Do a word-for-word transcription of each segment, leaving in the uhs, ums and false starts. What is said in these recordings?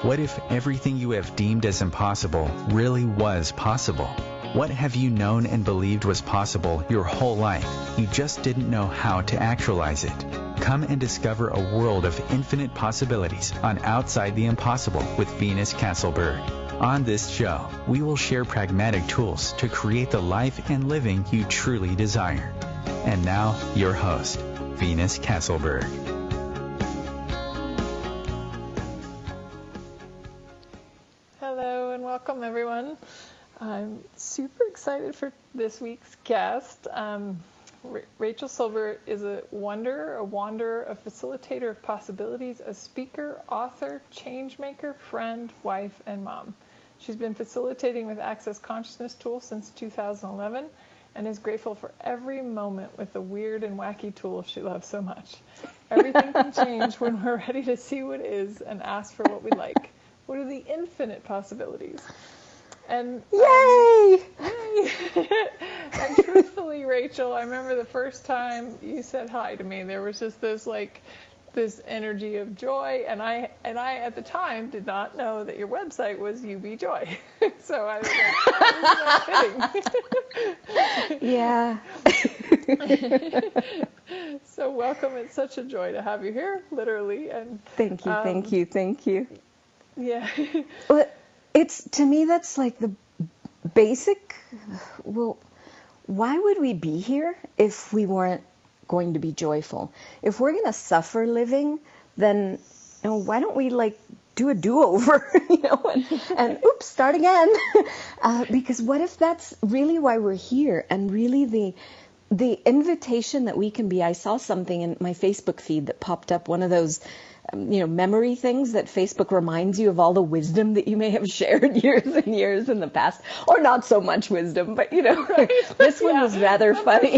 What if everything you have deemed as impossible really was possible? What have you known and believed was possible your whole life? You just didn't know how to actualize it. Come and discover a world of infinite possibilities on Outside the Impossible with Venus Castleberg. On this show, we will share pragmatic tools to create the life and living you truly desire. And now, your host, Venus Castleberg. Hello and welcome, everyone. I'm super excited for this week's guest. Um, R- Rachel Silber is a wonder, a wanderer, a facilitator of possibilities, a speaker, author, change maker, friend, wife, and mom. She's been facilitating with Access Consciousness Tool since two thousand eleven and is grateful for every moment with the weird and wacky tool she loves so much. Everything can change when we're ready to see what is and ask for what we like. What are the infinite possibilities? And yay! Um, yay! And truthfully, Rachel, I remember the first time you said hi to me, there was just this like this energy of joy, and I and I at the time did not know that your website was U B Joy. So I was like, oh, this is not fitting. Yeah. So welcome. It's such a joy to have you here, literally. And thank you, um, thank you, thank you. Yeah. Well, it's, to me, that's like the basic, well, why would we be here if we weren't going to be joyful? If we're going to suffer living, then, you know, why don't we like do a do-over, you know, and, and oops, start again. uh, because what if that's really why we're here, and really the the invitation that we can be. I saw something in my Facebook feed that popped up, one of those you know, memory things that Facebook reminds you of all the wisdom that you may have shared years and years in the past, or not so much wisdom, but you know, right. This one yeah, was rather funny.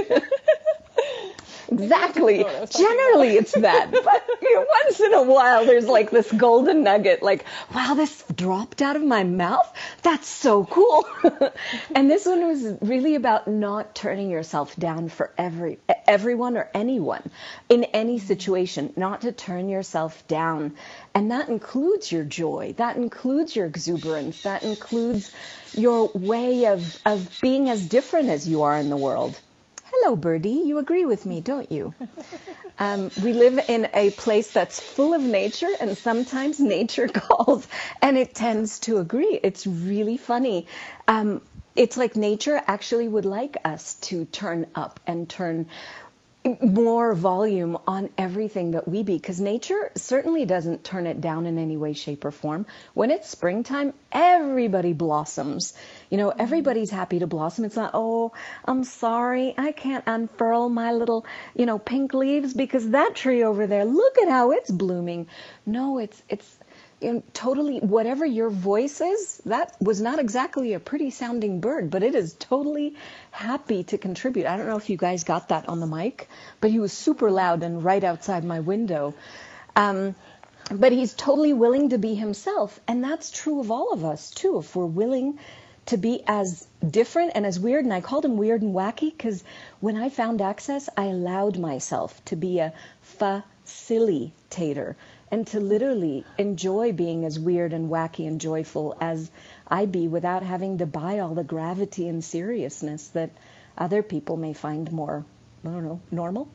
Exactly. Generally it's that, but you know, once in a while there's like this golden nugget, like, wow, this dropped out of my mouth? That's so cool. And this one was really about not turning yourself down for every everyone or anyone in any situation, not to turn yourself down. And that includes your joy, that includes your exuberance, that includes your way of, of being as different as you are in the world. Hello, Birdie. You agree with me, don't you? Um, we live in a place that's full of nature, and sometimes nature calls, and it tends to agree. It's really funny. Um, it's like nature actually would like us to turn up and turn more volume on everything that we be, because nature certainly doesn't turn it down in any way, shape, or form. When it's springtime, everybody blossoms. You know, everybody's happy to blossom. It's not, oh, I'm sorry, I can't unfurl my little, you know, pink leaves because that tree over there, look at how it's blooming. No, it's it's you know, totally, whatever your voice is, that was not exactly a pretty sounding bird, but it is totally happy to contribute. I don't know if you guys got that on the mic, but he was super loud and right outside my window. Um, but he's totally willing to be himself. And that's true of all of us, too, if we're willing to be as different and as weird. And I called him weird and wacky because when I found Access, I allowed myself to be a facilitator and to literally enjoy being as weird and wacky and joyful as I be, without having to buy all the gravity and seriousness that other people may find more, I don't know, normal.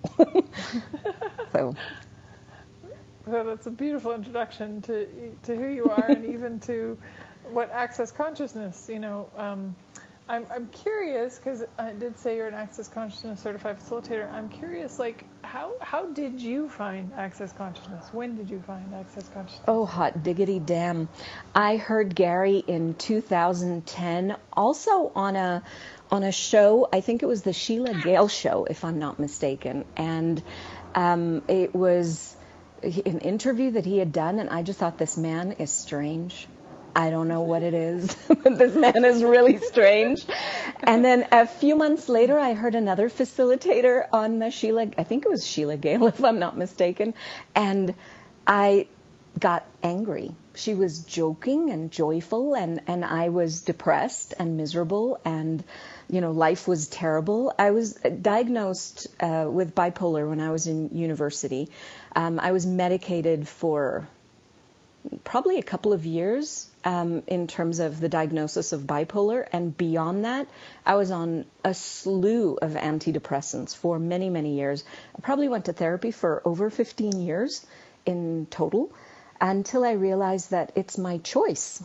So. Well, that's a beautiful introduction to to who you are and even to what Access Consciousness, you know. Um, I'm I'm curious, because I did say you're an Access Consciousness certified facilitator. I'm curious, like, how how did you find Access Consciousness? When did you find Access Consciousness? Oh, hot diggity damn. I heard Gary in two thousand ten, also on a on a show. I think it was the Sheila Gale show, if I'm not mistaken. And um, it was an interview that he had done, and I just thought, this man is strange. I don't know what it is, but this man is really strange. And then a few months later, I heard another facilitator on the Sheila, I think it was Sheila Gale, if I'm not mistaken, and I got angry. She was joking and joyful, and, and I was depressed and miserable, and, you know, life was terrible. I was diagnosed uh, with bipolar when I was in university. Um, I was medicated for probably a couple of years um, in terms of the diagnosis of bipolar. And beyond that, I was on a slew of antidepressants for many, many years. I probably went to therapy for over fifteen years in total, until I realized that it's my choice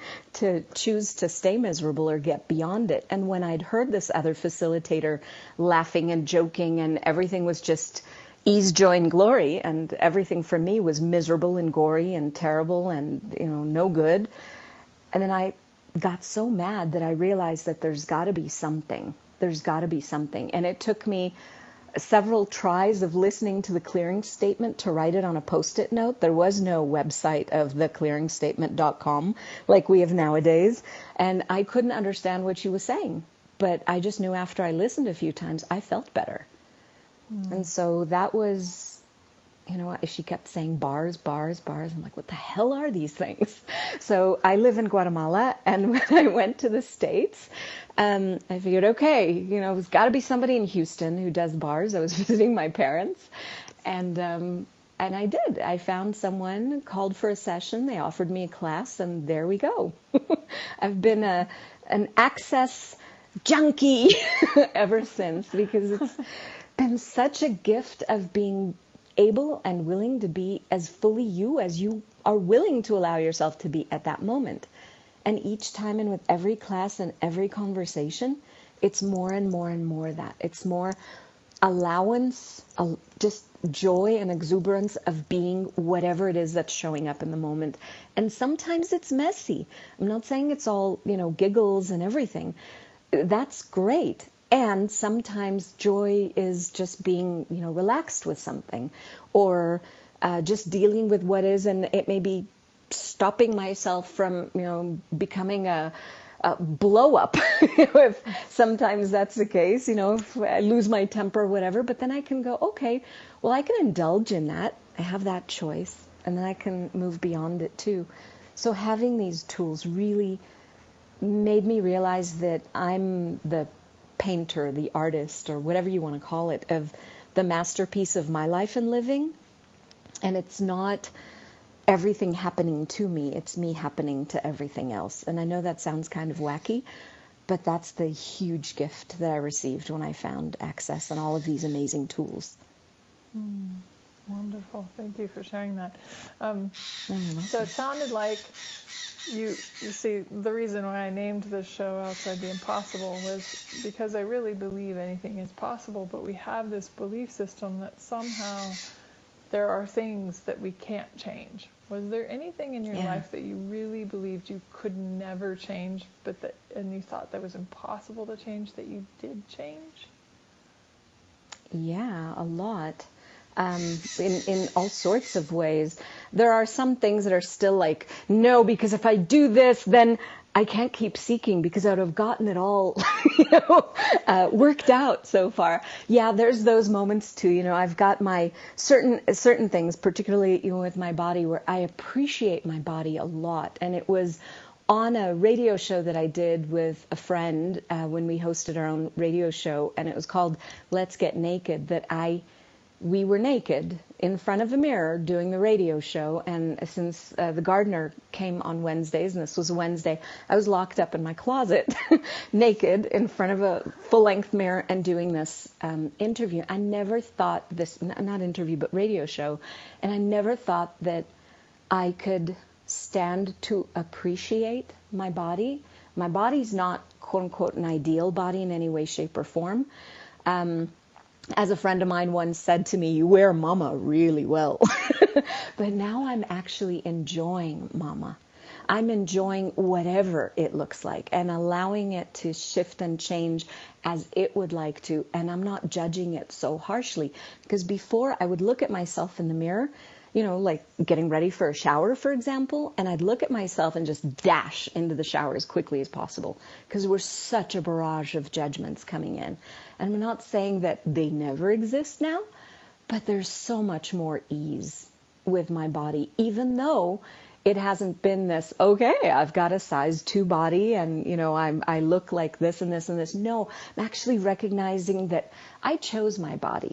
to choose to stay miserable or get beyond it. And when I'd heard this other facilitator laughing and joking and everything was just ease, joy, and glory, and everything for me was miserable and gory and terrible and, you know, no good. And then I got so mad that I realized that there's got to be something. There's got to be something. And it took me several tries of listening to the clearing statement to write it on a post-it note. There was no website of the clearing statement dot com like we have nowadays. And I couldn't understand what she was saying. But I just knew after I listened a few times, I felt better. Mm. And so that was, you know, she kept saying bars, bars, bars. I'm like, what the hell are these things? So I live in Guatemala, and when I went to the States, um, I figured, okay, you know, there's got to be somebody in Houston who does bars. I was visiting my parents, and um, and I did. I found someone, called for a session. They offered me a class, and there we go. I've been a an access junkie ever since, because it's been such a gift of being able and willing to be as fully you as you are willing to allow yourself to be at that moment. And each time, and with every class and every conversation, it's more and more and more that. It's more allowance, uh, just joy and exuberance of being whatever it is that's showing up in the moment. And sometimes it's messy. I'm not saying it's all, you know, giggles and everything. That's great. And sometimes joy is just being, you know, relaxed with something, or uh, just dealing with what is, and it may be stopping myself from, you know, becoming a, a blow up. If sometimes that's the case, you know, if I lose my temper or whatever, but then I can go, okay, well, I can indulge in that. I have that choice, and then I can move beyond it too. So having these tools really made me realize that I'm the painter, the artist, or whatever you want to call it, of the masterpiece of my life and living. And it's not everything happening to me, it's me happening to everything else. And I know that sounds kind of wacky, but that's the huge gift that I received when I found Access and all of these amazing tools. Mm, wonderful. Thank you for sharing that. Um, so it sounded like You, you see, the reason why I named this show Outside the Impossible was because I really believe anything is possible, but we have this belief system that somehow there are things that we can't change. Was there anything in your yeah. life that you really believed you could never change, but that, and you thought that was impossible to change, that you did change? Yeah, a lot. Um, in, in all sorts of ways. There are some things that are still like, no, because if I do this, then I can't keep seeking because I would have gotten it all, you know, uh, worked out so far. Yeah, there's those moments too. You know, I've got my certain, certain things, particularly, you know, with my body, where I appreciate my body a lot. And it was on a radio show that I did with a friend uh, when we hosted our own radio show, and it was called Let's Get Naked, that I we were naked in front of a mirror doing the radio show. And since uh, the gardener came on Wednesdays, and this was a Wednesday, I was locked up in my closet naked in front of a full-length mirror and doing this um, interview. I never thought this, not interview, but radio show, and I never thought that I could stand to appreciate my body. My body's not, quote-unquote, an ideal body in any way, shape, or form. Um, As a friend of mine once said to me, you wear mama really well. But now I'm actually enjoying mama. I'm enjoying whatever it looks like and allowing it to shift and change as it would like to. And I'm not judging it so harshly, because before I would look at myself in the mirror, you know, like getting ready for a shower, for example, and I'd look at myself and just dash into the shower as quickly as possible, because there was such a barrage of judgments coming in. And I'm not saying that they never exist now, but there's so much more ease with my body, even though it hasn't been this, okay, I've got a size two body and, you know, I'm, I look like this and this and this. No, I'm actually recognizing that I chose my body.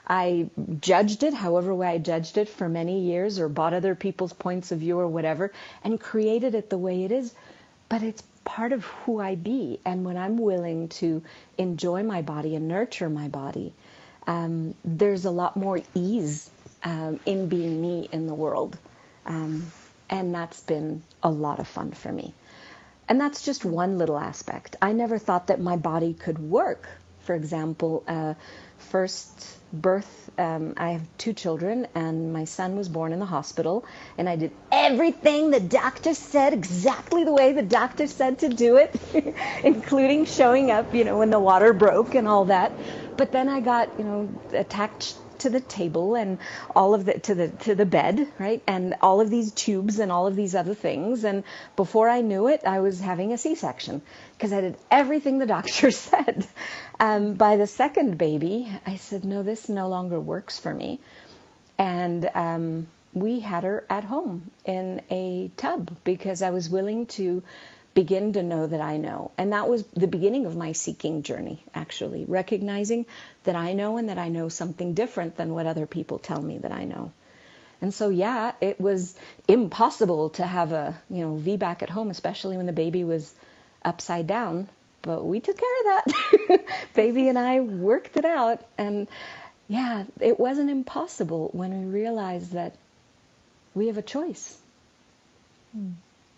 I judged it however way I judged it for many years, or bought other people's points of view or whatever, and created it the way it is. But it's part of who I be. And when I'm willing to enjoy my body and nurture my body, um, there's a lot more ease um, in being me in the world. Um, and that's been a lot of fun for me. And that's just one little aspect. I never thought that my body could work. For example, uh, first birth, um, I have two children, and my son was born in the hospital, and I did everything the doctor said, exactly the way the doctor said to do it, including showing up, you know, when the water broke and all that. But then I got, you know, attached to the table and all of the to the to the bed, right, and all of these tubes and all of these other things, and before I knew it, I was having a C-section because I did everything the doctor said. Um, by the second baby, I said, no, this no longer works for me, and um, we had her at home in a tub because I was willing to begin to know that I know. And that was the beginning of my seeking journey, actually, recognizing that I know and that I know something different than what other people tell me that I know. And so, yeah, it was impossible to have a, you know, V BAC at home, especially when the baby was upside down. But we took care of that. Baby and I worked it out. And yeah, it wasn't impossible when we realized that we have a choice. Hmm.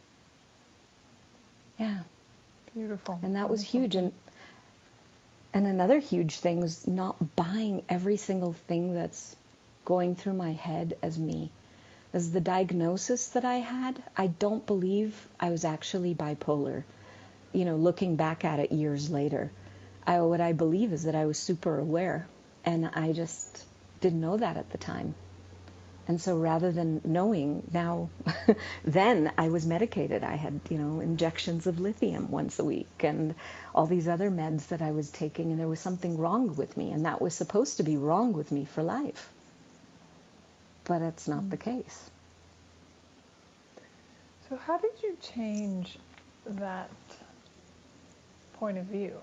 Yeah. Beautiful. And that was Wonderful. huge. And and another huge thing was not buying every single thing that's going through my head as me. As the diagnosis that I had, I don't believe I was actually bipolar. You know, looking back at it years later, I, what I believe is that I was super aware, and I just didn't know that at the time. And so rather than knowing now, then I was medicated. I had, you know, injections of lithium once a week and all these other meds that I was taking, and there was something wrong with me, and that was supposed to be wrong with me for life. But it's not the case. So how did you change that point of view?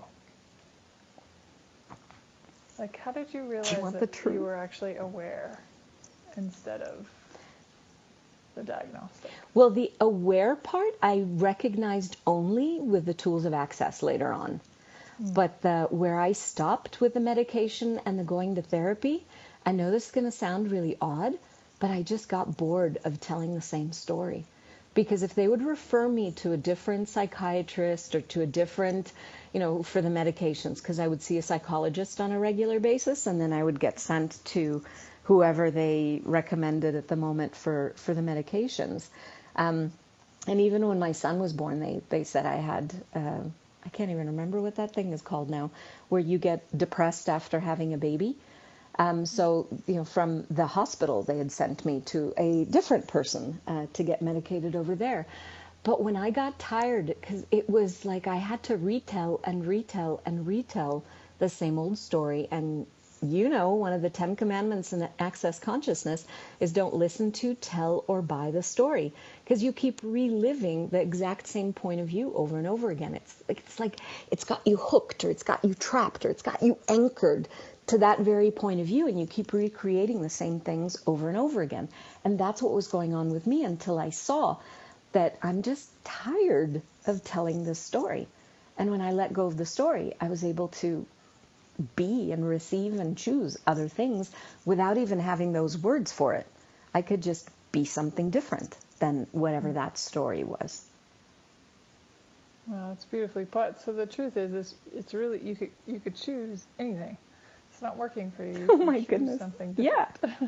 Like, how did you realize you that you were actually aware instead of the diagnostic? Well, the aware part I recognized only with the tools of access later on. Mm. But the, where I stopped with the medication and the going to therapy, I know this is going to sound really odd, but I just got bored of telling the same story. Because if they would refer me to a different psychiatrist or to a different, you know, for the medications, because I would see a psychologist on a regular basis, and then I would get sent to whoever they recommended at the moment for, for the medications. Um, and even when my son was born, they, they said I had, uh, I can't even remember what that thing is called now, where you get depressed after having a baby. Um, so, you know, from the hospital, they had sent me to a different person uh, to get medicated over there. But when I got tired, because it was like I had to retell and retell and retell the same old story. And, you know, one of the Ten Commandments in Access Consciousness is don't listen to, tell, or buy the story. Because you keep reliving the exact same point of view over and over again. It's like, it's like it's got you hooked, or it's got you trapped, or it's got you anchored to that very point of view, and you keep recreating the same things over and over again. And that's what was going on with me until I saw that I'm just tired of telling this story. And when I let go of the story, I was able to be and receive and choose other things without even having those words for it. I could just be something different than whatever that story was. Well, it's beautifully put. So the truth is, is it's really, you could you could choose anything. It's not working for you. You Oh my goodness. Something yeah.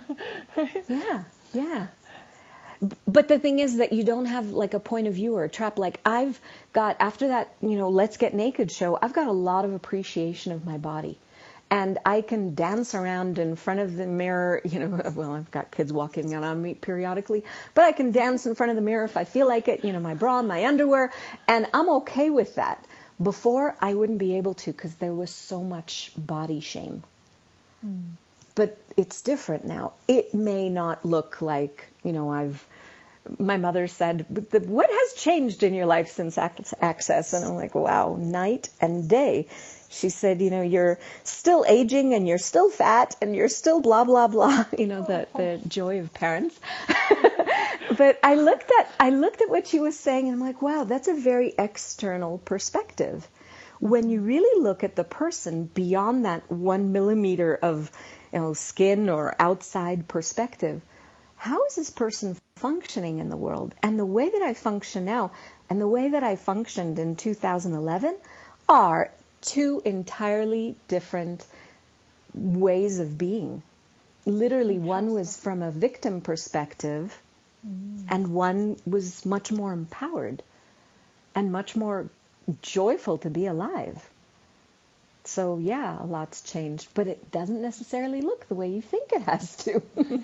yeah. Yeah. But the thing is that you don't have like a point of view or a trap. Like I've got, after that, you know, Let's Get Naked show, I've got a lot of appreciation of my body. And I can dance around in front of the mirror, you know, well, I've got kids walking on me periodically, but I can dance in front of the mirror if I feel like it, you know, my bra, my underwear, and I'm okay with that. Before, I wouldn't be able to because there was so much body shame. Mm. But it's different now. It may not look like, you know, I've my mother said, what has changed in your life since Access? And I'm like, wow, night and day. She said, you know, you're still aging and you're still fat and you're still blah, blah, blah, you know, the, the joy of parents. But I looked at, I looked at what she was saying and I'm like, wow, that's a very external perspective. When you really look at the person beyond that one millimeter of, you know, skin or outside perspective, how is this person functioning in the world? And the way that I function now and the way that I functioned in two thousand eleven are two entirely different ways of being. Literally, one was from a victim perspective, mm. and one was much more empowered and much more joyful to be alive. So yeah, a lot's changed, but it doesn't necessarily look the way you think it has to.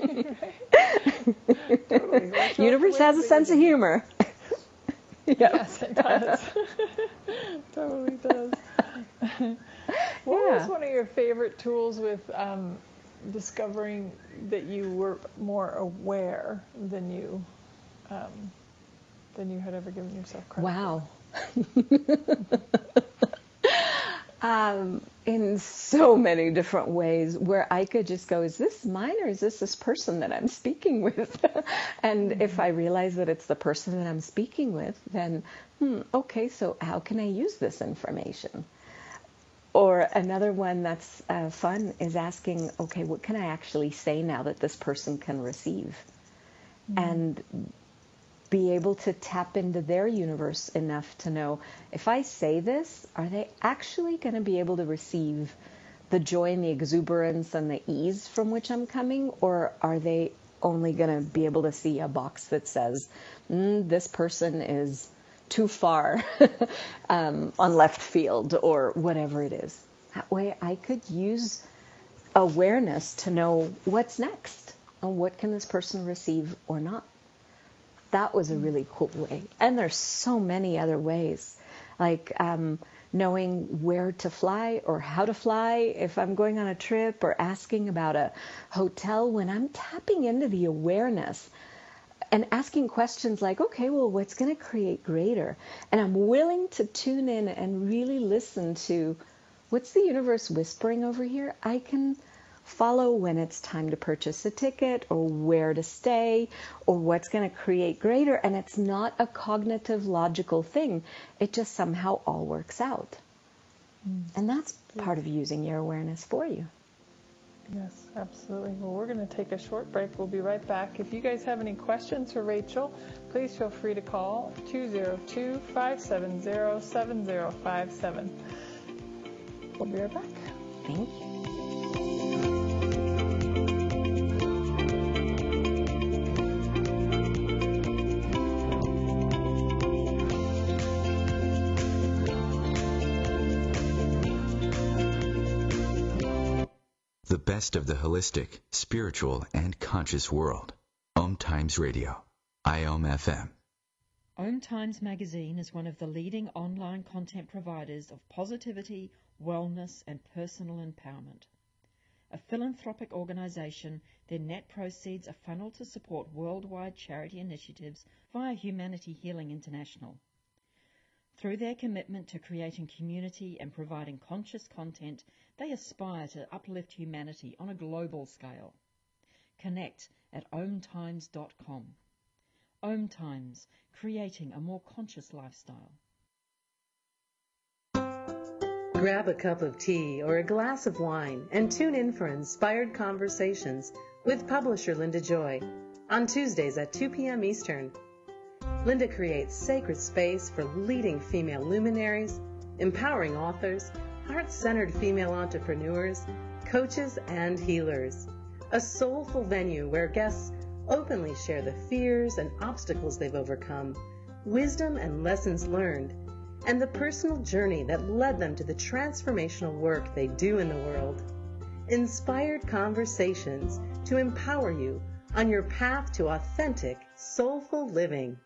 Totally. Universe has a sense of humor. Yeah. Yes, it does. Totally does. What Yeah. was one of your favorite tools with um, discovering that you were more aware than you um, than you had ever given yourself credit wow. for? Um, in so many different ways, where I could just go, is this mine or is this this person that I'm speaking with? And mm-hmm. if I realize that it's the person that I'm speaking with, then, hmm, okay, so how can I use this information? Or another one that's uh, fun is asking, okay, what can I actually say now that this person can receive? Mm-hmm. And be able to tap into their universe enough to know, if I say this, are they actually going to be able to receive the joy and the exuberance and the ease from which I'm coming? Or are they only going to be able to see a box that says, mm, this person is too far um, on left field or whatever it is? That way I could use awareness to know what's next and what can this person receive or not. That was a really cool way. And there's so many other ways, like um, knowing where to fly or how to fly if I'm going on a trip, or asking about a hotel. When I'm tapping into the awareness and asking questions like, okay, well, what's going to create greater? And I'm willing to tune in and really listen to, what's the universe whispering over here? I can follow when it's time to purchase a ticket, or where to stay, or what's going to create greater. And it's not a cognitive, logical thing. It just somehow all works out. Mm. And that's part of using your awareness for you. Yes, absolutely. Well, we're going to take a short break. We'll be right back. If you guys have any questions for Rachel, please feel free to call two oh two, five seven zero, seven zero five seven. We'll be right back. Thank you. The best of the holistic, spiritual, and conscious world. Om Times Radio. I O M F M. Om Times Magazine is one of the leading online content providers of positivity, wellness, and personal empowerment. A philanthropic organization, their net proceeds are funneled to support worldwide charity initiatives via Humanity Healing International. Through their commitment to creating community and providing conscious content, they aspire to uplift humanity on a global scale. Connect at om times dot com. Om Times, creating a more conscious lifestyle. Grab a cup of tea or a glass of wine and tune in for Inspired Conversations with publisher Linda Joy on Tuesdays at two p.m. Eastern. Linda creates sacred space for leading female luminaries, empowering authors, heart-centered female entrepreneurs, coaches, and healers. A soulful venue where guests openly share the fears and obstacles they've overcome, wisdom and lessons learned, and the personal journey that led them to the transformational work they do in the world. Inspired Conversations to empower you on your path to authentic, soulful living.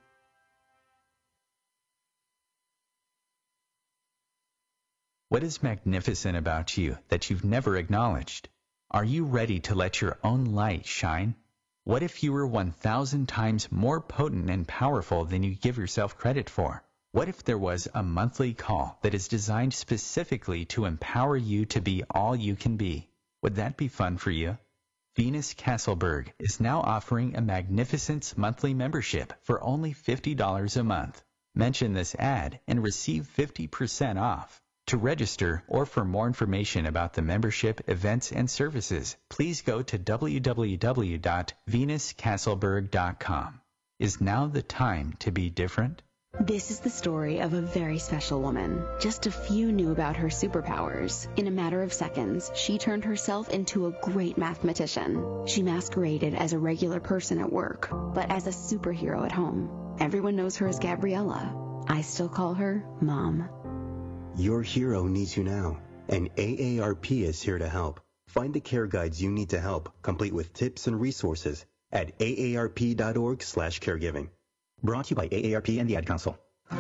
What is magnificent about you that you've never acknowledged? Are you ready to let your own light shine? What if you were one thousand times more potent and powerful than you give yourself credit for? What if there was a monthly call that is designed specifically to empower you to be all you can be? Would that be fun for you? Venus Castleberg is now offering a Magnificence monthly membership for only fifty dollars a month. Mention this ad and receive fifty percent off. To register or for more information about the membership, events, and services, please go to w w w dot venus castleberg dot com. Is now the time to be different? This is the story of a very special woman. Just a few knew about her superpowers. In a matter of seconds, she turned herself into a great mathematician. She masqueraded as a regular person at work, but as a superhero at home. Everyone knows her as Gabriella. I still call her Mom. Your hero needs you now, and A A R P is here to help. Find the care guides you need to help, complete with tips and resources at A A R P dot org slash caregiving. Brought to you by A A R P and the Ad Council.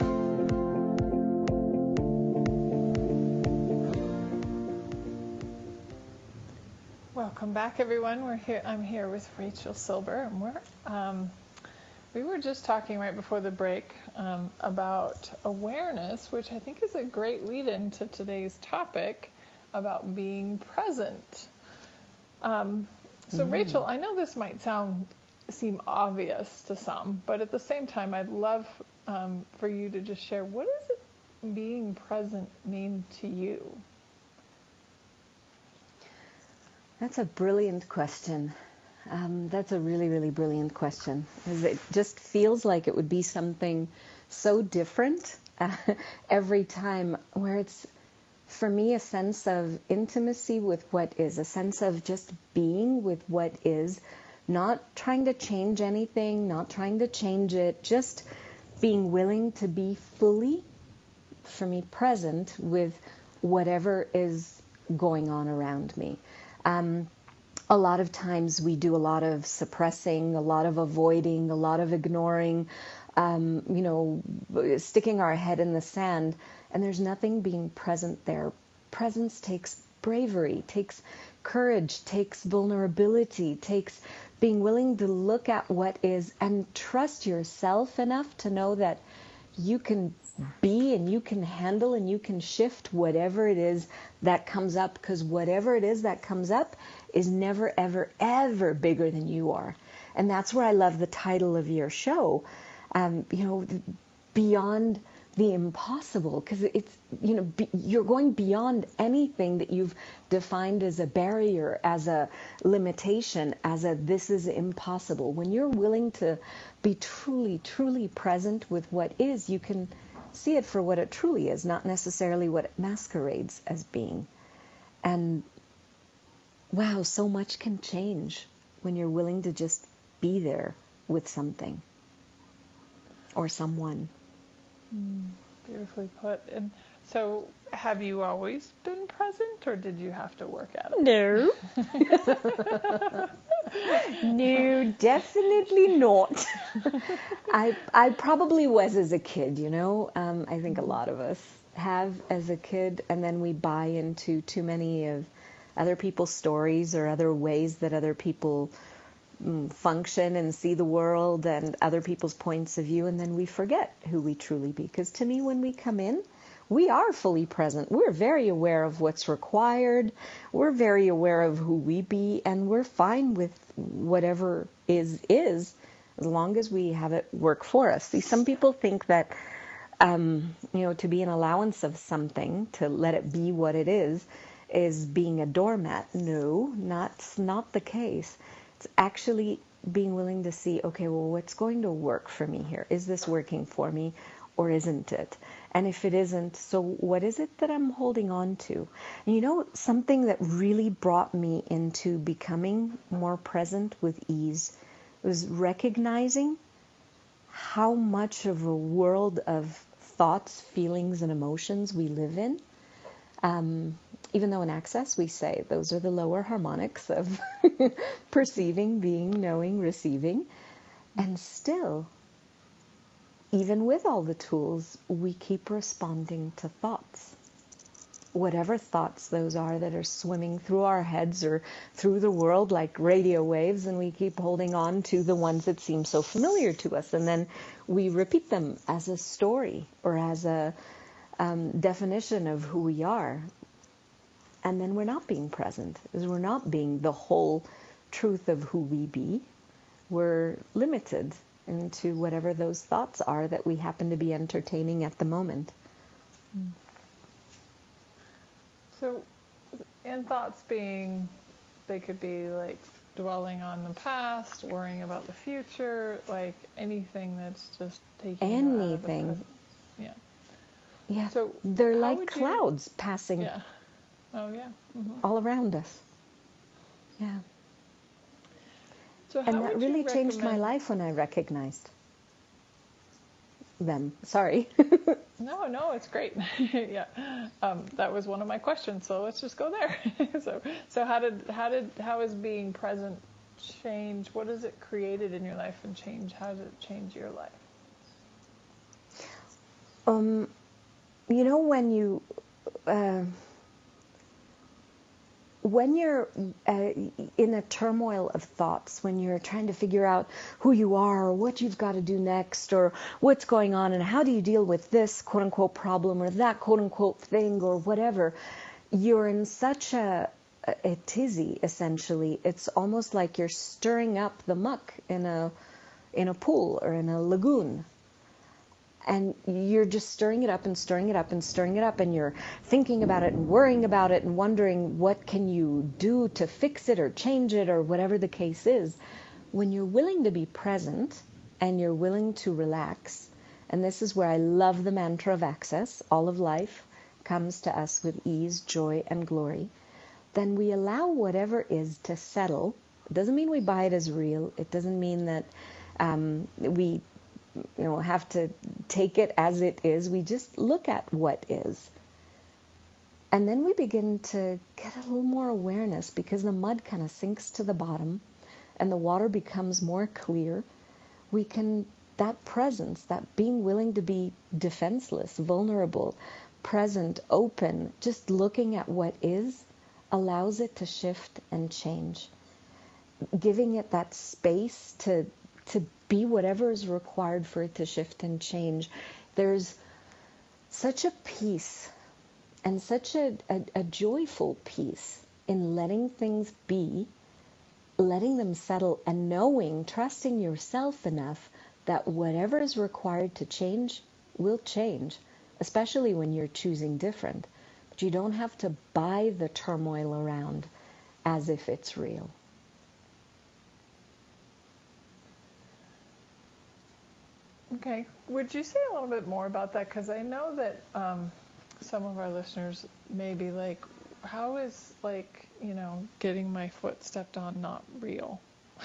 Welcome back, everyone. We're here. I'm here with Rachel Silber, and we're um, we were just talking right before the break um, about awareness, which I think is a great lead-in to today's topic about being present. Um, so, mm. Rachel, I know this might sound seem obvious to some, but at the same time, I'd love um, for you to just share, what does it being present mean to you? That's a brilliant question. Um, that's a really, really brilliant question. It just feels like it would be something so different uh, every time, where it's, for me, a sense of intimacy with what is, a sense of just being with what is, not trying to change anything, not trying to change it, just being willing to be fully, for me, present with whatever is going on around me. Um, a lot of times we do a lot of suppressing, a lot of avoiding, a lot of ignoring, um, you know, sticking our head in the sand, and there's nothing being present there. Presence takes bravery, takes courage, takes vulnerability, takes being willing to look at what is and trust yourself enough to know that you can be and you can handle and you can shift whatever it is that comes up, because whatever it is that comes up is never, ever, ever bigger than you are. And that's where I love the title of your show, um, you know, Beyond the Impossible, because it's, you know, be, you're going beyond anything that you've defined as a barrier, as a limitation, as a this is impossible. When you're willing to be truly, truly present with what is, you can see it for what it truly is, not necessarily what it masquerades as being. And wow, so much can change when you're willing to just be there with something or someone. Mm, beautifully put. And so, have you always been present, or did you have to work at it? No. No, definitely not. I I probably was as a kid, you know. Um, I think a lot of us have as a kid, and then we buy into too many of other people's stories or other ways that other people mm, function and see the world and other people's points of view, and then we forget who we truly be. Because to me, when we come in, we are fully present. We're very aware of what's required. We're very aware of who we be, and we're fine with whatever is is, as long as we have it work for us. See, some people think that, um, you know, to be an allowance of something, to let it be what it is, is being a doormat. No, not not the case. It's actually being willing to see, okay, well, what's going to work for me here? Is this working for me, or isn't it? And if it isn't, so what is it that I'm holding on to? And you know, something that really brought me into becoming more present with ease was recognizing how much of a world of thoughts, feelings, and emotions we live in. Um, even though in Access we say those are the lower harmonics of perceiving, being, knowing, receiving. And still, even with all the tools, we keep responding to thoughts. whatever thoughts those are that are swimming through our heads or through the world like radio waves, and we keep holding on to the ones that seem so familiar to us, and then we repeat them as a story or as a um, definition of who we are. And then we're not being present, because we're not being the whole truth of who we be. We're limited into whatever those thoughts are that we happen to be entertaining at the moment. So, and thoughts being, they could be like dwelling on the past, worrying about the future, like anything that's just taking you out of the Anything. present. Yeah. Yeah. So they're how like would you- clouds passing Yeah. Oh yeah. Mhm. all around us. Yeah. So how And that would you really changed my recommend- life when I recognized them. Sorry. No, no, it's great. Yeah, um, that was one of my questions. So let's just go there. so, so how did how did how is being present change? What has it created in your life and change? How did it change your life? Um, you know, when you uh, when you're uh, in a turmoil of thoughts, when you're trying to figure out who you are or what you've got to do next or what's going on and how do you deal with this quote-unquote problem or that quote-unquote thing or whatever, you're in such a, a, a tizzy, essentially. It's almost like you're stirring up the muck in a in a pool or in a lagoon. And you're just stirring it up and stirring it up and stirring it up, and you're thinking about it and worrying about it and wondering what can you do to fix it or change it or whatever the case is. When you're willing to be present and you're willing to relax, and this is where I love the mantra of access, all of life comes to us with ease, joy, and glory, then we allow whatever is to settle. It doesn't mean we buy it as real. It doesn't mean that um, we you know, have to take it as it is. We just look at what is. And then we begin to get a little more awareness because the mud kind of sinks to the bottom and the water becomes more clear. We can, that presence, that being willing to be defenseless, vulnerable, present, open, just looking at what is, allows it to shift and change. Giving it that space to to be whatever is required for it to shift and change. There's such a peace and such a, a, a joyful peace in letting things be, letting them settle, and knowing, trusting yourself enough that whatever is required to change will change, especially when you're choosing different. But you don't have to buy the turmoil around as if it's real. Okay. Would you say a little bit more about that? Because I know that um, some of our listeners may be like, how is, like, you know, getting my foot stepped on not real?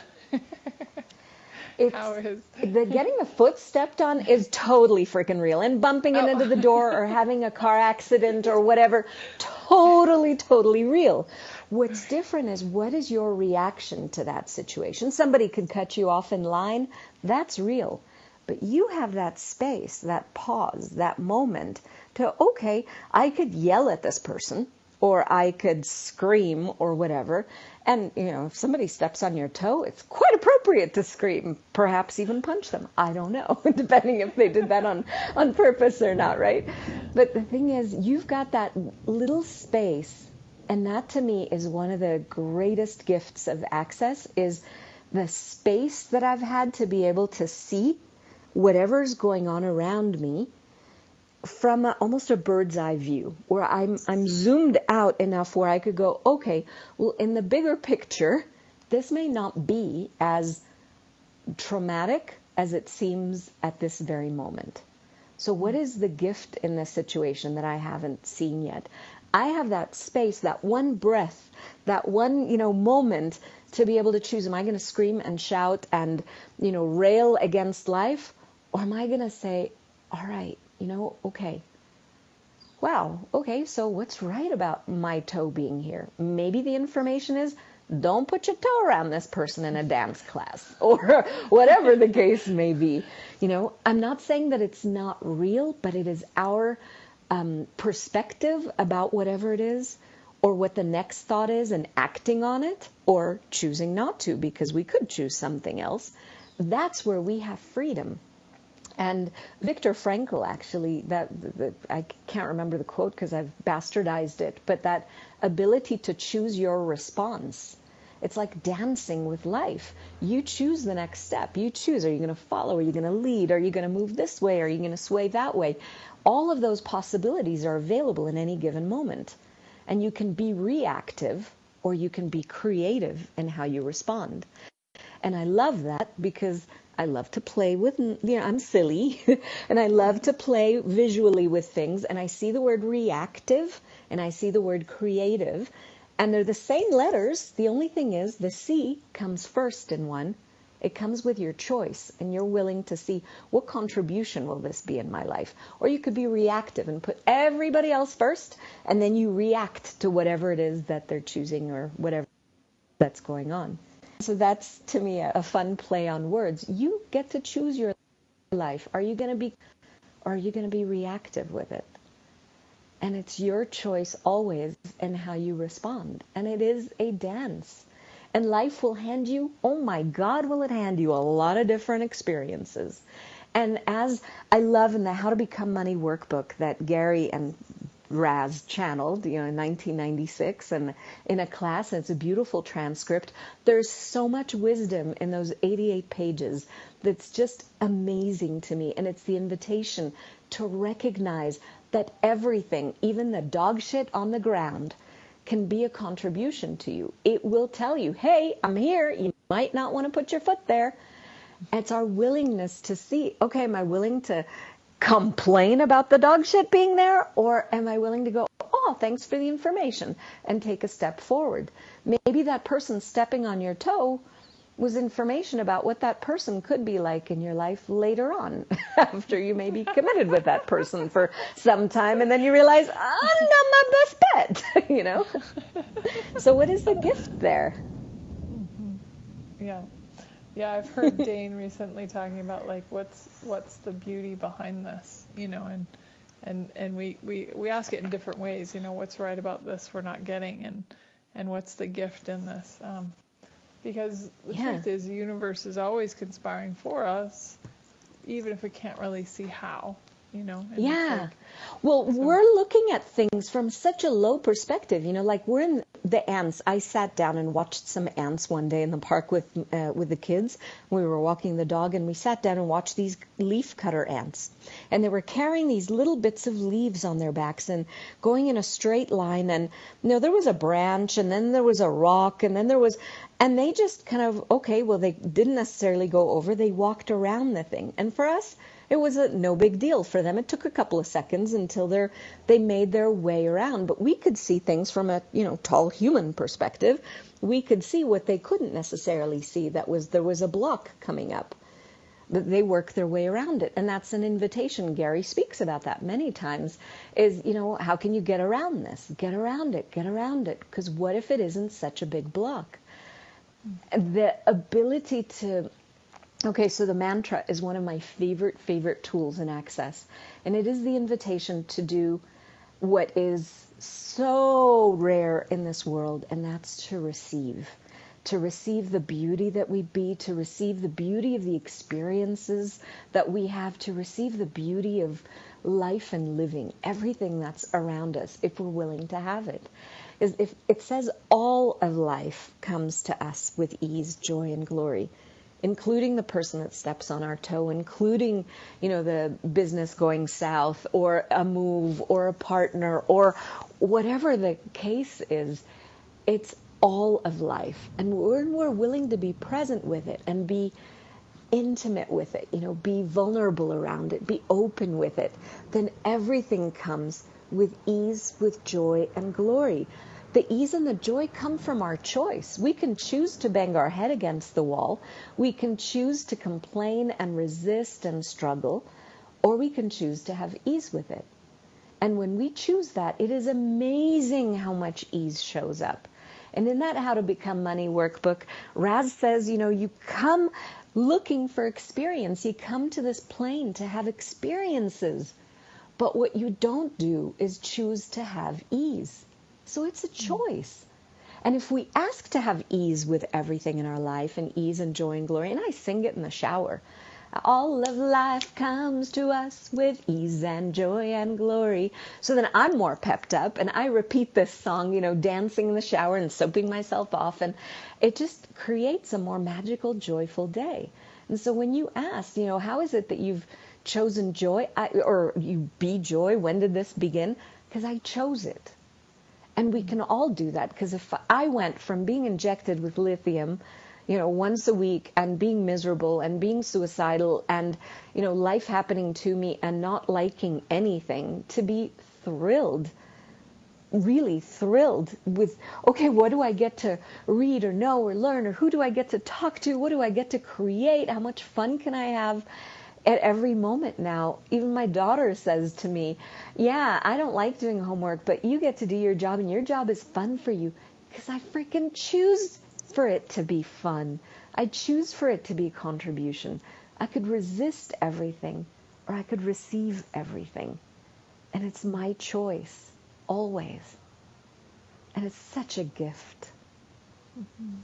It's, how is... the getting the foot stepped on is totally freaking real. And bumping it Oh. into the door or having a car accident or whatever, totally, totally real. What's different is what is your reaction to that situation? Somebody could cut you off in line. That's real. But you have that space, that pause, that moment to, okay, I could yell at this person or I could scream or whatever. And, you know, if somebody steps on your toe, it's quite appropriate to scream, perhaps even punch them. I don't know, depending if they did that on, on purpose or not, right? But the thing is, you've got that little space, and that to me is one of the greatest gifts of access, is the space that I've had to be able to see whatever's going on around me from a, almost a bird's eye view, where I'm I'm zoomed out enough where I could go, okay, well, in the bigger picture, this may not be as traumatic as it seems at this very moment. So what is the gift in this situation that I haven't seen yet? I have that space, that one breath, that one, you know, moment to be able to choose, am I going to scream and shout and, you know, rail against life? Or am I going to say, all right, you know, okay, wow, okay, so what's right about my toe being here? Maybe the information is, don't put your toe around this person in a dance class, or whatever the case may be. You know, I'm not saying that it's not real, but it is our um, perspective about whatever it is, or what the next thought is and acting on it, or choosing not to because we could choose something else, that's where we have freedom. And Viktor Frankl, actually, that the, I can't remember the quote because I've bastardized it, but that ability to choose your response. It's like dancing with life. You choose the next step. You choose, are you going to follow? Are you going to lead? Are you going to move this way? Are you going to sway that way? All of those possibilities are available in any given moment. And you can be reactive or you can be creative in how you respond. And I love that because I love to play with, you know, I'm silly, and I love to play visually with things, and I see the word reactive, and I see the word creative, and they're the same letters. The only thing is the C comes first in one. It comes with your choice, and you're willing to see what contribution will this be in my life. Or you could be reactive and put everybody else first, and then you react to whatever it is that they're choosing or whatever that's going on. So that's, to me, a, a fun play on words. You get to choose your life. Are you going to be, or are you going to be reactive with it? And it's your choice always in how you respond. And it is a dance. And life will hand you, oh my God, will it hand you a lot of different experiences. And as I love in the How to Become Money workbook that Gary and Raz channeled, you know, in nineteen ninety-six, and in a class, and it's a beautiful transcript. There's so much wisdom in those eighty-eight pages that's just amazing to me. And it's the invitation to recognize that everything, even the dog shit on the ground, can be a contribution to you. It will tell you, hey, I'm here. You might not want to put your foot there. It's our willingness to see, okay, am I willing to complain about the dog shit being there, or am I willing to go, oh, thanks for the information, and take a step forward? Maybe that person stepping on your toe was information about what that person could be like in your life later on, after you may be committed with that person for some time, and then you realize, I'm not my best bet, you know? So what is the gift there? Mm-hmm. Yeah. Yeah, I've heard Dane recently talking about like what's what's the beauty behind this, you know, and and and we, we, we ask it in different ways, you know, what's right about this we're not getting, and and what's the gift in this, um, because the Yeah. truth is the universe is always conspiring for us, even if we can't really see how, you know. And Yeah. like, Well, so. we're looking at things from such a low perspective, you know, like we're in the ants. I sat down and watched some ants one day in the park with uh, with the kids. We were walking the dog, and we sat down and watched these leaf cutter ants. And they were carrying these little bits of leaves on their backs and going in a straight line. And, you know, there was a branch, and then there was a rock, and then there was, and they just kind of, okay, well, they didn't necessarily go over. They walked around the thing. And for us, it was a no big deal. For them, it took a couple of seconds until they're, they made their way around. But we could see things from a, you know, tall human perspective. We could see what they couldn't necessarily see. That was, there was a block coming up. But they work their way around it. And that's an invitation. Gary speaks about that many times, is, you know, how can you get around this? Get around it, get around it. Because what if it isn't such a big block? The ability to... Okay, so the mantra is one of my favorite, favorite tools in Access. And it is the invitation to do what is so rare in this world, and that's to receive. To receive the beauty that we be, to receive the beauty of the experiences that we have, to receive the beauty of life and living, everything that's around us, if we're willing to have it. Is if it says all of life comes to us with ease, joy, and glory, including the person that steps on our toe, including, you know, the business going south, or a move, or a partner, or whatever the case is. It's all of life. And when we're willing to be present with it and be intimate with it, you know, be vulnerable around it, be open with it, then everything comes with ease, with joy, and glory. The ease and the joy come from our choice. We can choose to bang our head against the wall. We can choose to complain and resist and struggle, or we can choose to have ease with it. And when we choose that, it is amazing how much ease shows up. And in that How to Become Money workbook, Raz says, you know, you come looking for experience. You come to this plane to have experiences. But what you don't do is choose to have ease. So it's a choice. And if we ask to have ease with everything in our life, and ease and joy and glory, and I sing it in the shower, all of life comes to us with ease and joy and glory. So then I'm more pepped up, and I repeat this song, you know, dancing in the shower and soaping myself off, and it just creates a more magical, joyful day. And so when you ask, you know, how is it that you've chosen joy, I, or you be joy, when did this begin? Because I chose it. And we can all do that, because if I went from being injected with lithium, you know, once a week, and being miserable and being suicidal and, you know, life happening to me and not liking anything, to be thrilled, really thrilled with, okay, what do I get to read or know or learn, or who do I get to talk to? What do I get to create? How much fun can I have at every moment now? Even my daughter says to me, yeah, I don't like doing homework, but you get to do your job, and your job is fun for you, because I freaking choose for it to be fun. I choose for it to be contribution. I could resist everything, or I could receive everything. And it's my choice, always. And it's such a gift. Mm-hmm.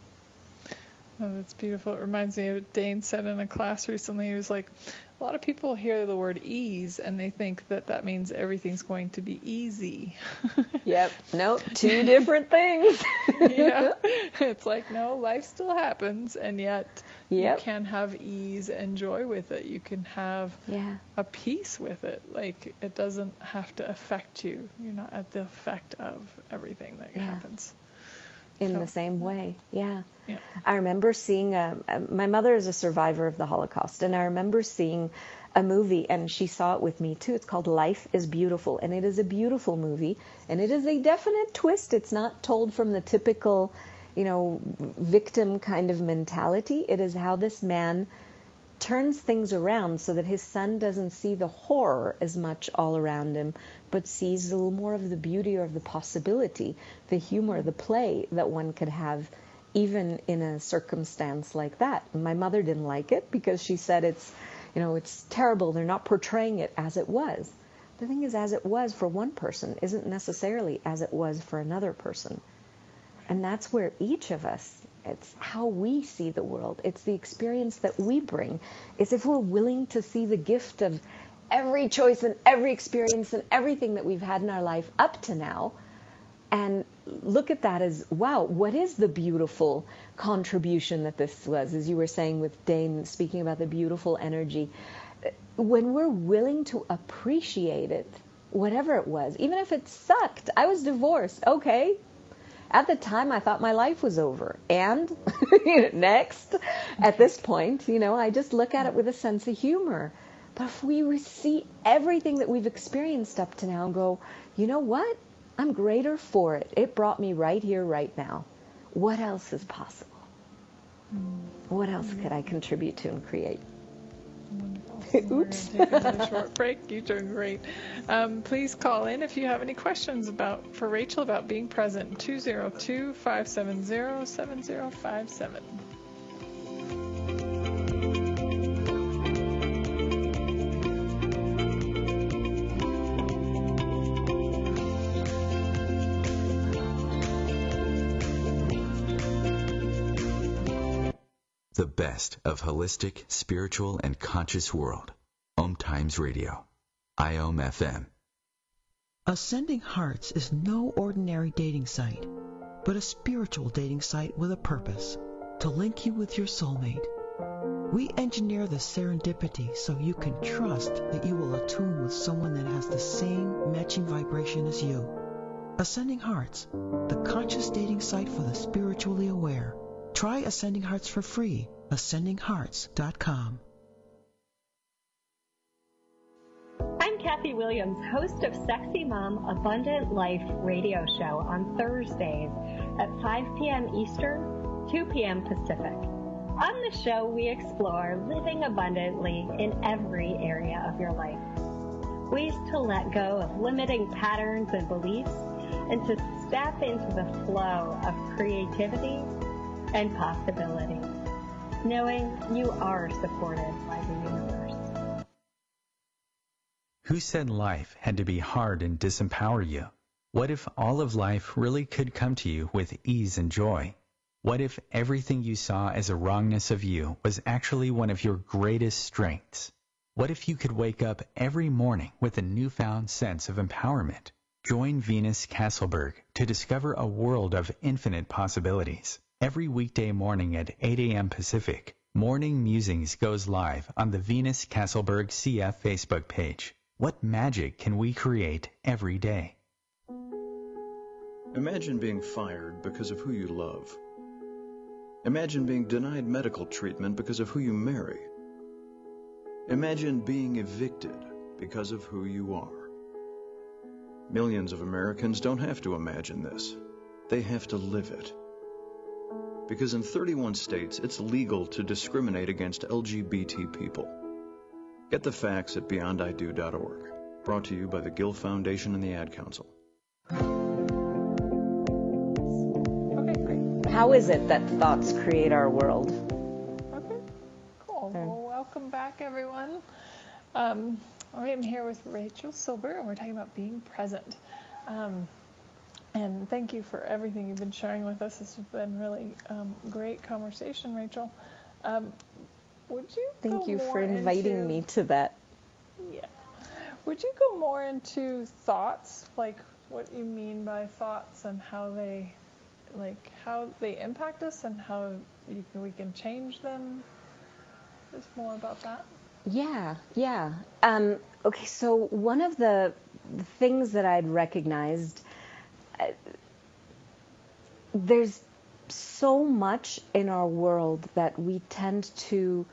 Oh, that's beautiful. It reminds me of what Dane said in a class recently. He was like, a lot of people hear the word ease and they think that that means everything's going to be easy. Yep. Nope. Two different things. Yeah. It's like, no, life still happens, and yet yep. you can have ease and joy with it. You can have yeah. a peace with it. Like, it doesn't have to affect you. You're not at the effect of everything that yeah. happens. In the same way, yeah. yeah. I remember seeing, a, a, my mother is a survivor of the Holocaust, and I remember seeing a movie, and she saw it with me too. It's called Life is Beautiful, and it is a beautiful movie, and it is a definite twist. It's not told from the typical, you know, victim kind of mentality. It is how this man turns things around so that his son doesn't see the horror as much all around him, but sees a little more of the beauty or the possibility, the humor, the play that one could have even in a circumstance like that. My mother didn't like it because she said it's, you know, it's terrible. They're not portraying it as it was. The thing is, as it was for one person isn't necessarily as it was for another person. And that's where each of us, it's how we see the world. It's the experience that we bring. It's if we're willing to see the gift of every choice and every experience and everything that we've had in our life up to now, and look at that as, wow, what is the beautiful contribution that this was? As you were saying with Dane, speaking about the beautiful energy. When we're willing to appreciate it, whatever it was, even if it sucked. I was divorced. Okay. At the time, I thought my life was over. And next, at this point, you know, I just look at it with a sense of humor. But if we see everything that we've experienced up to now and go, you know what? I'm greater for it. It brought me right here, right now. What else is possible? What else could I contribute to and create? Wonderful. Oops. We're going to take another short break. You're doing great. Um, please call in if you have any questions about for Rachel about being present. two zero two, five seven zero, seven zero five seven. The best of holistic, spiritual, and conscious world. Om Times Radio. I O M F M. Ascending Hearts is no ordinary dating site, but a spiritual dating site with a purpose, to link you with your soulmate. We engineer the serendipity so you can trust that you will attune with someone that has the same matching vibration as you. Ascending Hearts, the conscious dating site for the spiritually aware. Try Ascending Hearts for free. ascending hearts dot com. I'm Kathy Williams, host of Sexy Mom Abundant Life radio show on Thursdays at five p.m. Eastern, two p.m. Pacific. On the show, we explore living abundantly in every area of your life. Ways to let go of limiting patterns and beliefs and to step into the flow of creativity and possibility, knowing you are supported by the universe. Who said life had to be hard and disempower you? What if all of life really could come to you with ease and joy? What if everything you saw as a wrongness of you was actually one of your greatest strengths? What if you could wake up every morning with a newfound sense of empowerment? Join Venus Castleberg to discover a world of infinite possibilities. Every weekday morning at eight a.m. Pacific, Morning Musings goes live on the Venus Castleberg C F Facebook page. What magic can we create every day? Imagine being fired because of who you love. Imagine being denied medical treatment because of who you marry. Imagine being evicted because of who you are. Millions of Americans don't have to imagine this. They have to live it. Because in thirty-one states, it's legal to discriminate against L G B T people. Get the facts at beyond I do dot org. Brought to you by the Gill Foundation and the Ad Council. Okay, great. How is it that thoughts create our world? Okay, cool. Well, welcome back, everyone. Um, I'm here with Rachel Silber, and we're talking about being present. Um, and thank you for everything you've been sharing with us. This has been really um, great conversation, Rachel. Um, would you Thank go you more for inviting into, me to that. Yeah. Would you go more into thoughts, like what you mean by thoughts and how they, like how they impact us and how you can, we can change them? Just more about that. Yeah, yeah. Um, okay, so one of the things that I'd recognized, uh, there's so much in our world that we tend to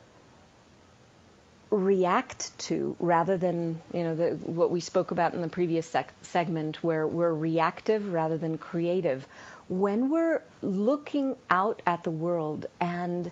react to rather than, you know, the, what we spoke about in the previous sec- segment where we're reactive rather than creative. When we're looking out at the world and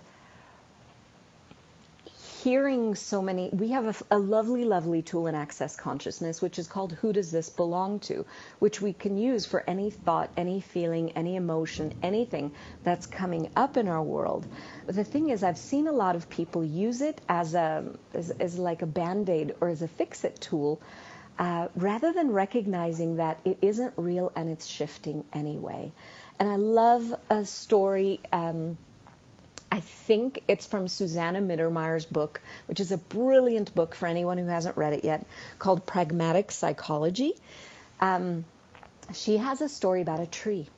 hearing so many, we have a, a lovely, lovely tool in Access Consciousness, which is called Who Does This Belong To?, which we can use for any thought, any feeling, any emotion, anything that's coming up in our world. But the thing is, I've seen a lot of people use it as a as, as like a Band-Aid or as a fix-it tool, uh, rather than recognizing that it isn't real and it's shifting anyway. And I love a story, um, I think it's from Susanna Mittermeier's book, which is a brilliant book for anyone who hasn't read it yet, called Pragmatic Psychology. Um, she has a story about a tree.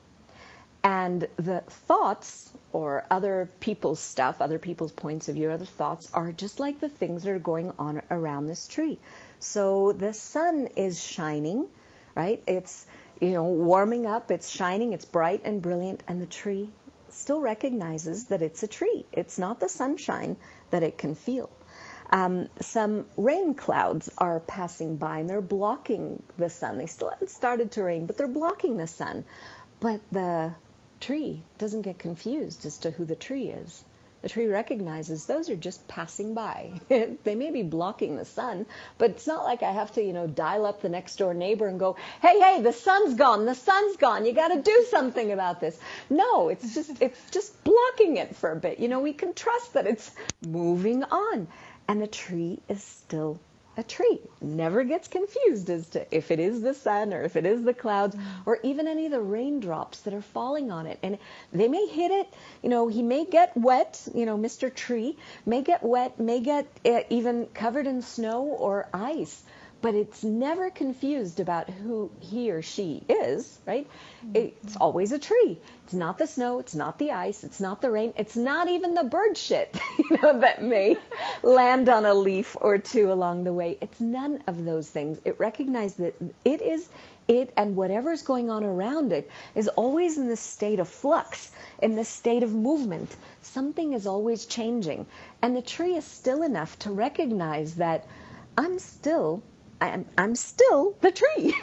And the thoughts or other people's stuff, other people's points of view, other thoughts are just like the things that are going on around this tree. So the sun is shining, right? It's, you know, warming up, it's shining, it's bright and brilliant, and the tree still recognizes that it's a tree. It's not the sunshine that it can feel. Um, some rain clouds are passing by and they're blocking the sun. They still haven't started to rain, but they're blocking the sun. But the tree doesn't get confused as to who the tree is. The tree recognizes those are just passing by. They may be blocking the sun, but it's not like I have to, you know, dial up the next door neighbor and go, hey, hey, the sun's gone, the sun's gone. You got to do something about this. No, it's just, it's just blocking it for a bit. You know, we can trust that it's moving on. And the tree is still a tree. Never gets confused as to if it is the sun or if it is the clouds or even any of the raindrops that are falling on it. And they may hit it, you know, he may get wet, you know, Mister Tree may get wet, may get uh, even covered in snow or ice, but it's never confused about who he or she is, right? It's always a tree. It's not the snow, it's not the ice, it's not the rain, it's not even the bird shit, you know, that may land on a leaf or two along the way. It's none of those things. It recognizes that it is it and whatever's going on around it is always in this state of flux, in this state of movement. Something is always changing. And the tree is still enough to recognize that I'm still I'm, I'm still the tree.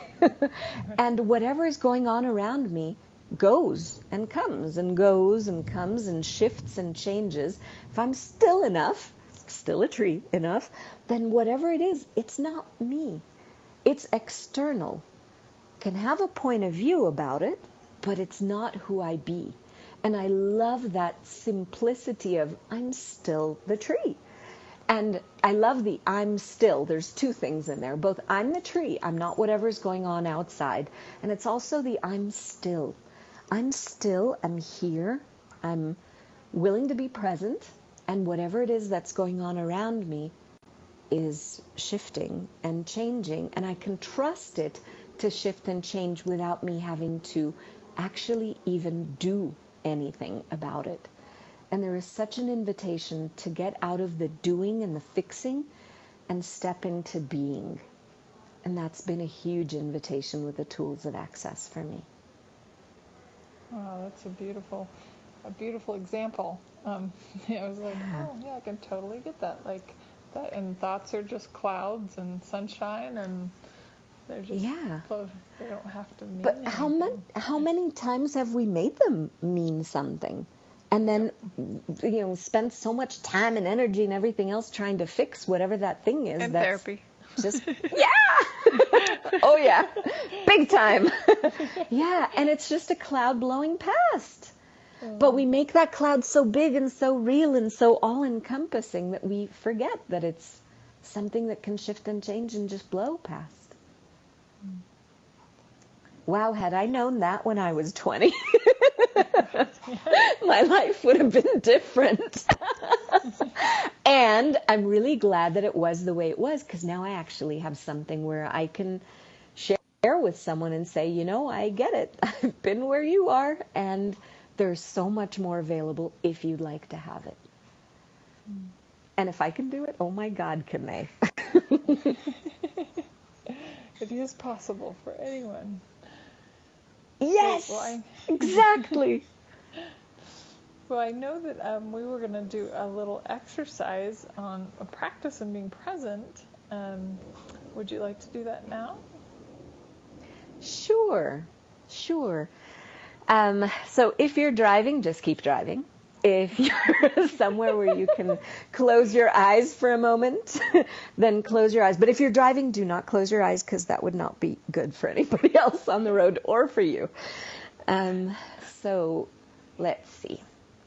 And whatever is going on around me goes and comes and goes and comes and shifts and changes. If I'm still enough, still a tree enough, then whatever it is, it's not me. It's external. Can have a point of view about it, but it's not who I be. And I love that simplicity of I'm still the tree. And I love the I'm still. There's two things in there. Both I'm the tree. I'm not whatever's going on outside. And it's also the I'm still. I'm still. I'm here. I'm willing to be present. And whatever it is that's going on around me is shifting and changing. And I can trust it to shift and change without me having to actually even do anything about it. And there is such an invitation to get out of the doing and the fixing and step into being. And that's been a huge invitation with the tools of Access for me. Wow, that's a beautiful, a beautiful example. Um, yeah, I was like, oh yeah, I can totally get that. Like that, and thoughts are just clouds and sunshine, and they're just yeah. close. They don't have to mean But anything. how much? How many times have we made them mean something? And then, you know, spend so much time and energy and everything else trying to fix whatever that thing is. And that's therapy. Just, yeah! Oh, yeah. Big time. Yeah, and it's just a cloud blowing past. Mm. But we make that cloud so big and so real and so all-encompassing that we forget that it's something that can shift and change and just blow past. Mm. Wow, had I known that when I was twenty, my life would have been different. And I'm really glad that it was the way it was, because now I actually have something where I can share with someone and say, you know, I get it. I've been where you are, and there's so much more available if you'd like to have it. Mm. And if I can do it, oh my God, can they? It is possible for anyone. Yes, well, I, exactly. Well, I know that um, we were going to do a little exercise on a practice in being present. Um, would you like to do that now? Sure, sure. Um, so if you're driving, just keep driving. If you're somewhere where you can close your eyes for a moment, then close your eyes. But if you're driving, do not close your eyes, because that would not be good for anybody else on the road or for you. Um, so let's see.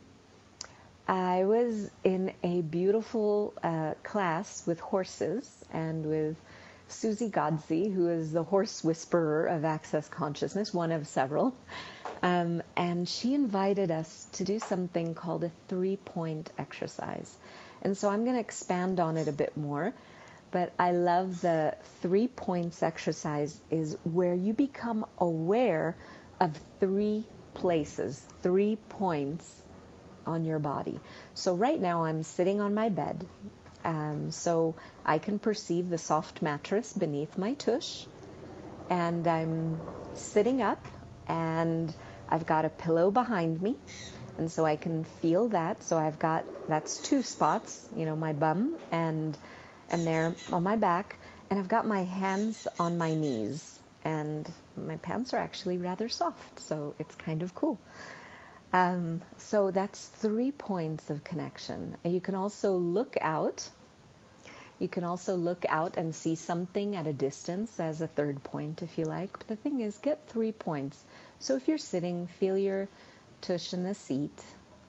I was in a beautiful uh, class with horses and with Susie Godsey, who is the horse whisperer of Access Consciousness, one of several. Um, and she invited us to do something called a three-point exercise. And so I'm going to expand on it a bit more. But I love the three points exercise is where you become aware of three places, three points on your body. So right now I'm sitting on my bed. Um, so I can perceive the soft mattress beneath my tush. And I'm sitting up, and I've got a pillow behind me, and so I can feel that. So I've got, that's two spots, you know, my bum and and there on my back, and I've got my hands on my knees, and my pants are actually rather soft, so it's kind of cool. Um, so that's three points of connection. You can also look out. You can also look out and see something at a distance as a third point if you like. But the thing is, get three points. So if you're sitting, feel your tush in the seat.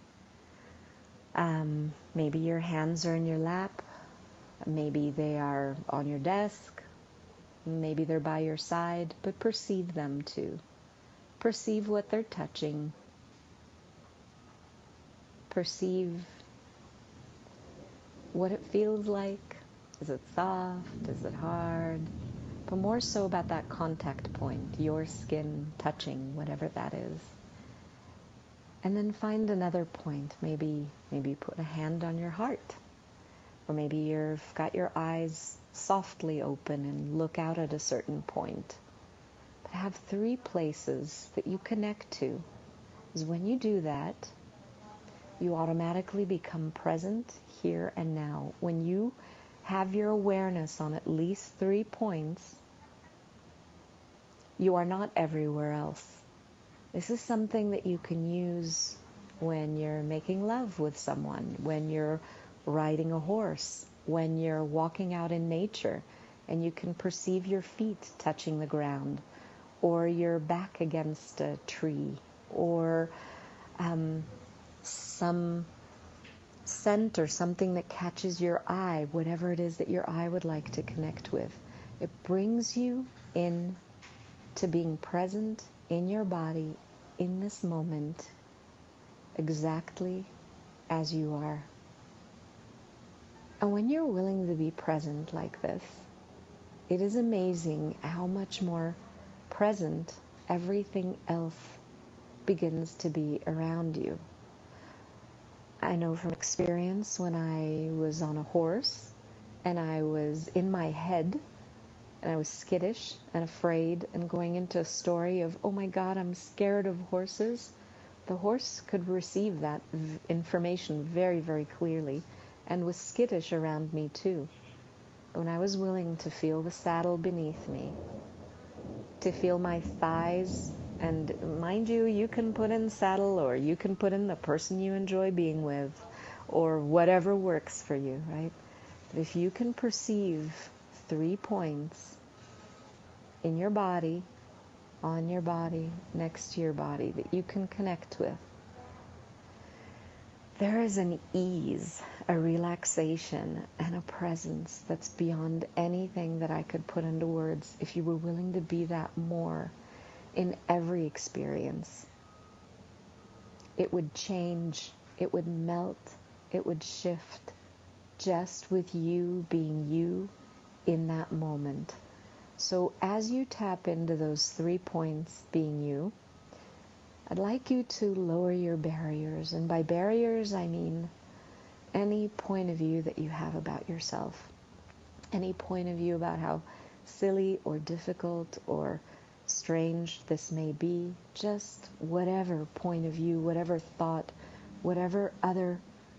Um, maybe your hands are in your lap. Maybe they are on your desk. Maybe they're by your side. But perceive them too. Perceive what they're touching. Perceive what it feels like. Is it soft? Is it hard? But more so about that contact point, your skin touching, whatever that is. And then find another point. Maybe maybe put a hand on your heart. Or maybe you've got your eyes softly open and look out at a certain point. But have three places that you connect to. Because when you do that, you automatically become present here and now. When you have your awareness on at least three points, you are not everywhere else. This is something that you can use when you're making love with someone, when you're riding a horse, when you're walking out in nature, and you can perceive your feet touching the ground, or your back against a tree, or um, some scent or something that catches your eye, whatever it is that your eye would like to connect with. It brings you in to being present in your body in this moment, exactly as you are. And when you're willing to be present like this, it is amazing how much more present everything else begins to be around you. I know from experience when I was on a horse and I was in my head and I was skittish and afraid and going into a story of, oh my God, I'm scared of horses. The horse could receive that v- information very, very clearly and was skittish around me too. When I was willing to feel the saddle beneath me, to feel my thighs, and mind you, you can put in saddle or you can put in the person you enjoy being with or whatever works for you, right? But if you can perceive three points in your body, on your body, next to your body that you can connect with, there is an ease, a relaxation, and a presence that's beyond anything that I could put into words if you were willing to be that more in every experience. It would change, it would melt, it would shift just with you being you in that moment. So as you tap into those three points being you, I'd like you to lower your barriers. And by barriers, I mean any point of view that you have about yourself. Any point of view about how silly or difficult or strange this may be. Just whatever point of view, whatever thought, whatever other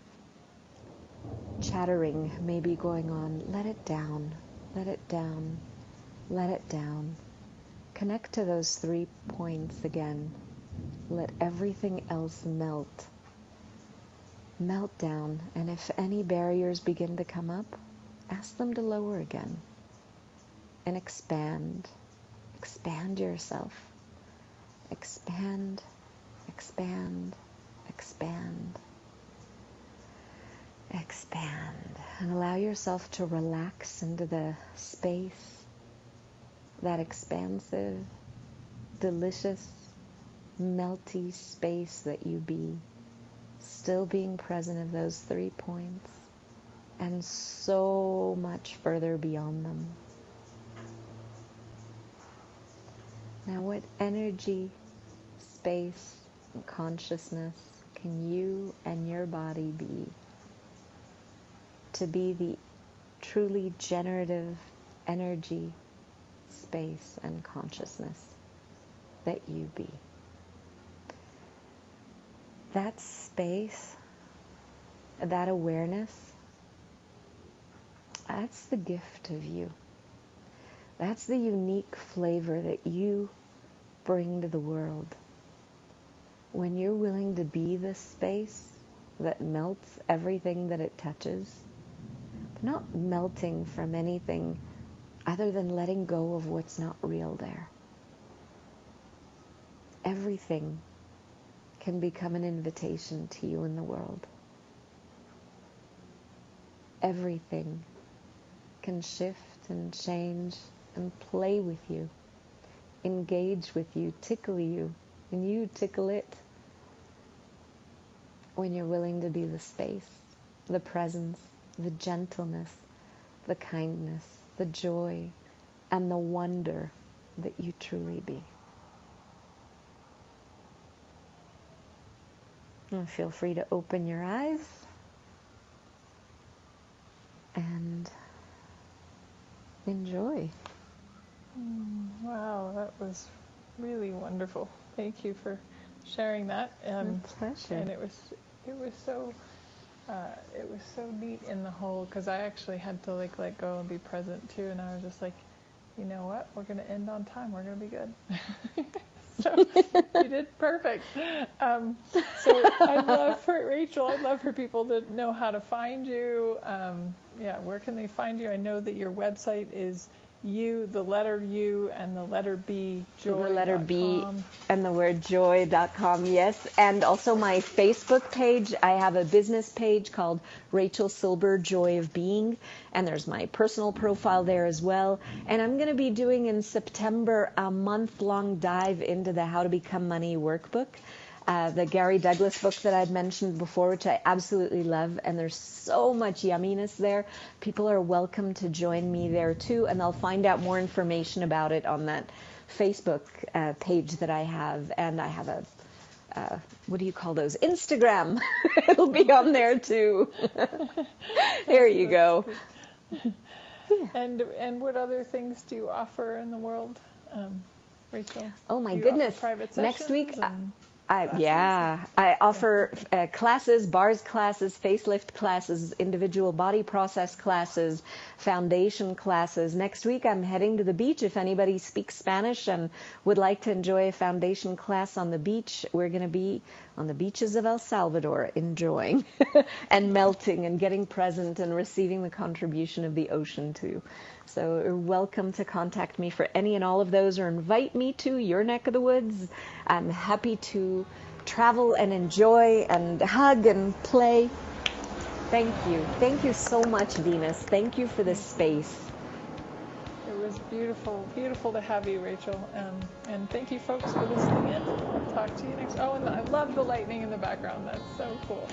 chattering may be going on, let it down. Let it down. Let it down. Connect to those three points again. Let everything else melt. Melt down. And if any barriers begin to come up, ask them to lower again. And expand. Expand yourself. Expand, expand, expand. Expand. And allow yourself to relax into the space, that expansive, delicious, melty space that you be, still being present of those three points and so much further beyond them. Now, what energy, space, and consciousness can you and your body be to be the truly generative energy, space, and consciousness that you be? That space, that awareness, that's the gift of you. That's the unique flavor that you bring to the world. When you're willing to be this space that melts everything that it touches, not melting from anything other than letting go of what's not real there. Everything can become an invitation to you in the world. Everything can shift and change and play with you, engage with you, tickle you, and you tickle it when you're willing to be the space, the presence, the gentleness, the kindness, the joy, and the wonder that you truly be. And feel free to open your eyes and enjoy. Mm, wow, that was really wonderful. Thank you for sharing that. Um, My pleasure. And it was it was so uh, it was so neat in the whole, because I actually had to like let go and be present too, and I was just like, you know what, we're gonna end on time. We're gonna be good. So you did perfect. Um, so I'd love for Rachel, I'd love for people to know how to find you. Um, yeah, where can they find you? I know that your website is U, the letter U, and the letter B, joy. The letter B com. and the word joy dot com, yes. And also my Facebook page. I have a business page called Rachel Silber, Joy of Being. And there's my personal profile there as well. And I'm going to be doing in September a month-long dive into the How to Become Money workbook. Uh, the Gary Douglas book that I'd mentioned before, which I absolutely love, and there's so much yumminess there. People are welcome to join me there too, and they'll find out more information about it on that Facebook uh, page that I have, and I have a, uh, what do you call those? Instagram. It'll be on there too. There you go. Yeah. And and what other things do you offer in the world, um, Rachel? Oh my do you goodness! offer private Next week. and- I, yeah, I offer uh, classes, bars classes, facelift classes, individual body process classes, foundation classes. Next week I'm heading to the beach. If anybody speaks Spanish and would like to enjoy a foundation class on the beach, we're going to be on the beaches of El Salvador enjoying and melting and getting present and receiving the contribution of the ocean too. So you're welcome to contact me for any and all of those or invite me to your neck of the woods. I'm happy to travel and enjoy and hug and play. Thank you. Thank you so much, Venus. Thank you for this space. It was beautiful, beautiful to have you, Rachel. Um, and thank you, folks, for listening in. I'll talk to you next. Oh, and I love the lightning in the background. That's so cool.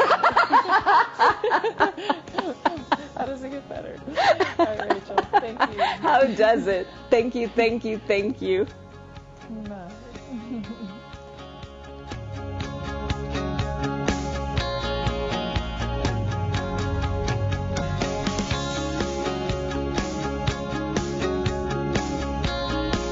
How does it get better? All right, Rachel. Thank you. How does it? Thank you, thank you, thank you. Bye.